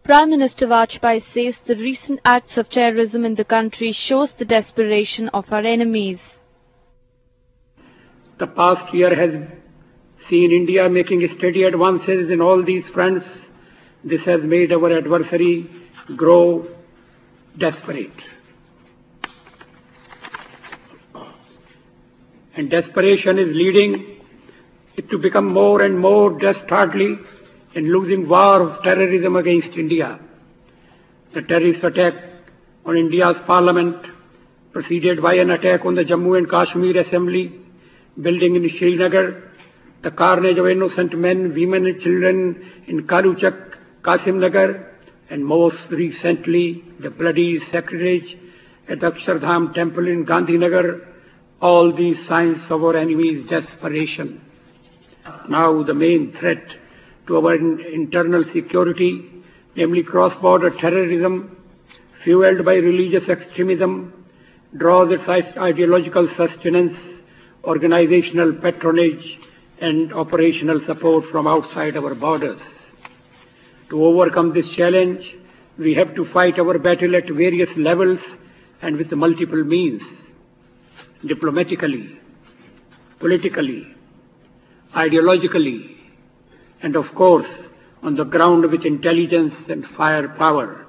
Prime Minister Vajpayee says the recent acts of terrorism in the country shows the desperation of our enemies. The past year has seen India making steady advances in all these fronts. This has made our adversary grow desperate. And desperation is leading it to become more and more dastardly in losing war of terrorism against India. The terrorist attack on India's parliament, preceded by an attack on the Jammu and Kashmir Assembly building in Srinagar, the carnage of innocent men, women and children in Kaluchak, Qasim Nagar, and most recently the bloody sacrilege at the Akshardham temple in Gandhinagar, all these signs of our enemy's desperation. Now the main threat to our internal security, namely cross-border terrorism, fueled by religious extremism, draws its ideological sustenance, organizational patronage, and operational support from outside our borders. To overcome this challenge, we have to fight our battle at various levels and with multiple means: diplomatically, politically, ideologically, and of course, on the ground with intelligence and firepower.